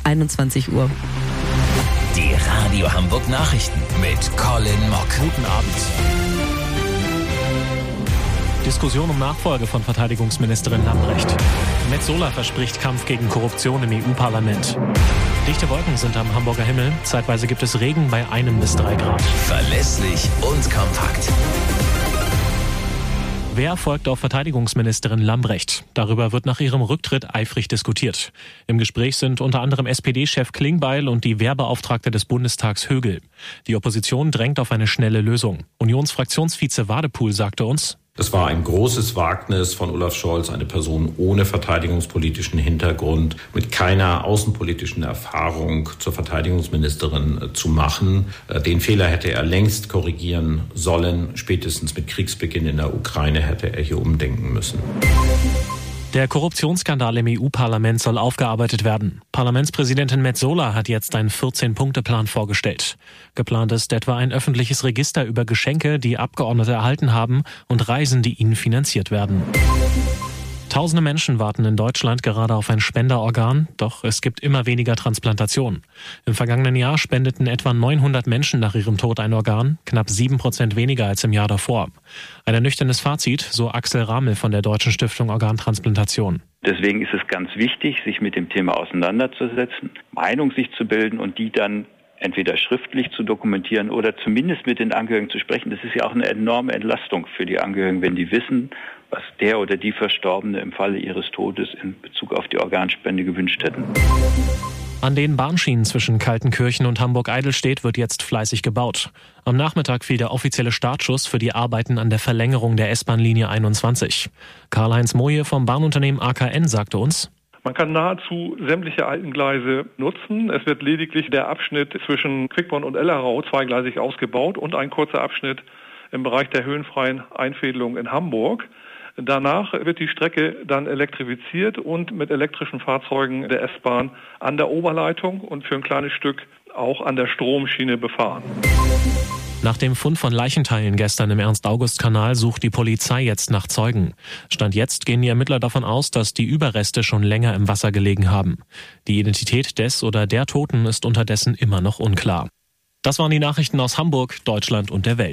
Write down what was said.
21 Uhr. Die Radio Hamburg Nachrichten mit Colin Mock. Guten Abend. Diskussion um Nachfolge von Verteidigungsministerin Lambrecht. Metsola verspricht Kampf gegen Korruption im EU-Parlament. Dichte Wolken sind am Hamburger Himmel. Zeitweise gibt es Regen bei 1 bis 3 Grad. Verlässlich und kompakt. Wer folgt auf Verteidigungsministerin Lambrecht? Darüber wird nach ihrem Rücktritt eifrig diskutiert. Im Gespräch sind unter anderem SPD-Chef Klingbeil und die Wehrbeauftragte des Bundestags Högel. Die Opposition drängt auf eine schnelle Lösung. Unionsfraktionsvize Wadepool sagte uns: Es war ein großes Wagnis von Olaf Scholz, eine Person ohne verteidigungspolitischen Hintergrund, mit keiner außenpolitischen Erfahrung zur Verteidigungsministerin zu machen. Den Fehler hätte er längst korrigieren sollen. Spätestens mit Kriegsbeginn in der Ukraine hätte er hier umdenken müssen. Der Korruptionsskandal im EU-Parlament soll aufgearbeitet werden. Parlamentspräsidentin Metsola hat jetzt einen 14-Punkte-Plan vorgestellt. Geplant ist etwa ein öffentliches Register über Geschenke, die Abgeordnete erhalten haben, und Reisen, die ihnen finanziert werden. Tausende Menschen warten in Deutschland gerade auf ein Spenderorgan, doch es gibt immer weniger Transplantationen. Im vergangenen Jahr spendeten etwa 900 Menschen nach ihrem Tod ein Organ, knapp 7% weniger als im Jahr davor. Ein ernüchterndes Fazit, so Axel Ramel von der Deutschen Stiftung Organtransplantation. Deswegen ist es ganz wichtig, sich mit dem Thema auseinanderzusetzen, Meinung sich zu bilden und die dann entweder schriftlich zu dokumentieren oder zumindest mit den Angehörigen zu sprechen. Das ist ja auch eine enorme Entlastung für die Angehörigen, wenn die wissen, was der oder die Verstorbene im Falle ihres Todes in Bezug auf die Organspende gewünscht hätten. An den Bahnschienen zwischen Kaltenkirchen und Hamburg-Eidelstedt wird jetzt fleißig gebaut. Am Nachmittag fiel der offizielle Startschuss für die Arbeiten an der Verlängerung der S-Bahn-Linie 21. Karl-Heinz Moje vom Bahnunternehmen AKN sagte uns: Man kann nahezu sämtliche alten Gleise nutzen. Es wird lediglich der Abschnitt zwischen Quickborn und Ellerau zweigleisig ausgebaut und ein kurzer Abschnitt im Bereich der höhenfreien Einfädelung in Hamburg. Danach wird die Strecke dann elektrifiziert und mit elektrischen Fahrzeugen der S-Bahn an der Oberleitung und für ein kleines Stück auch an der Stromschiene befahren. Nach dem Fund von Leichenteilen gestern im Ernst-August-Kanal sucht die Polizei jetzt nach Zeugen. Stand jetzt gehen die Ermittler davon aus, dass die Überreste schon länger im Wasser gelegen haben. Die Identität des oder der Toten ist unterdessen immer noch unklar. Das waren die Nachrichten aus Hamburg, Deutschland und der Welt.